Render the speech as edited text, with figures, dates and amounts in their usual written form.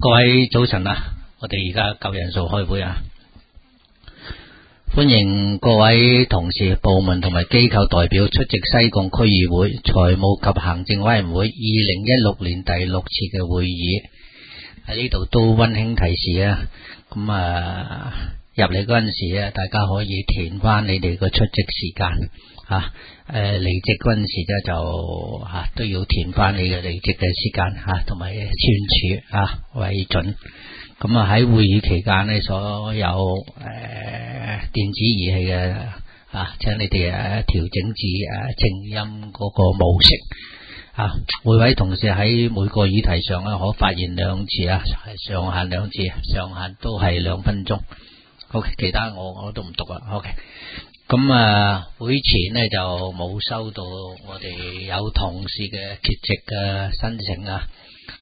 各位早晨啊！我哋而家夠人數開會啊！歡迎各位同事、部門同埋機構代表出席西貢區議會財務及行政委員會2016年第6次嘅會議。喺呢度都溫馨提示啊！咁入嚟嗰陣時啊，大家可以填翻你哋個出席時間啊。離席嗰陣時咧就都要填翻你嘅離席嘅時間同埋簽署為準。咁喺會議期間呢，所有電子儀器嘅請你哋調整至靜音嗰個模式。每位同事喺每個議題上可發言2次上限2次，上限都係2分鐘。OK， 其他我都唔讀啦。OK， 咁會前呢就冇收到我哋有同事嘅缺席嘅申請